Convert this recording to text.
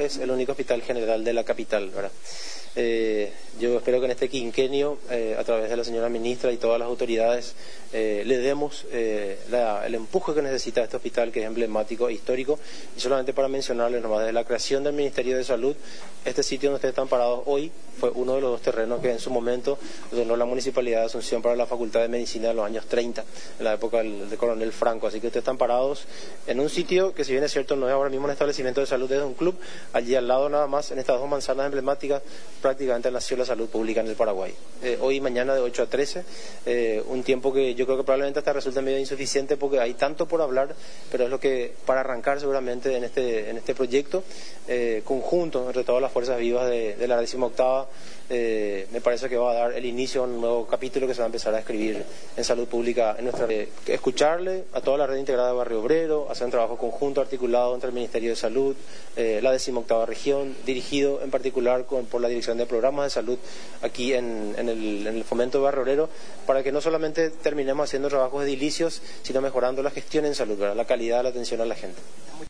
es el único hospital general de la capital, ¿verdad? Yo espero que en este quinquenio, a través de la señora ministra y todas las autoridades, le demos el empuje que necesita este hospital, que es emblemático e histórico. Y solamente para mencionarles nomás, desde la creación del Ministerio de Salud, este sitio donde ustedes están parados hoy fue uno de los dos terrenos que en su momento donó la Municipalidad de Asunción para la Facultad de Medicina en los años 30, en la época del coronel Franco. Así que ustedes están parados en un sitio que, si bien es cierto, no es ahora mismo un establecimiento de salud, es un club. Allí al lado nada más, en estas dos manzanas emblemáticas, prácticamente nació la salud pública en el Paraguay. Hoy y mañana de 8 a 13, un tiempo que yo creo que probablemente hasta resulta medio insuficiente porque hay tanto por hablar, pero es lo que, para arrancar seguramente en este proyecto conjunto entre todas las fuerzas vivas de la 18ª, me parece que va a dar el inicio a un nuevo capítulo que se va a empezar a escribir en salud pública en nuestra escucharle a toda la red integrada de Barrio Obrero, hacer un trabajo conjunto articulado entre el Ministerio de Salud, la 18ª región, dirigido en particular por la Dirección de Programas de Salud aquí en el fomento de Barrio Obrero, para que no solamente terminemos haciendo trabajos edilicios, sino mejorando la gestión en salud, ¿verdad? La calidad de la atención a la gente.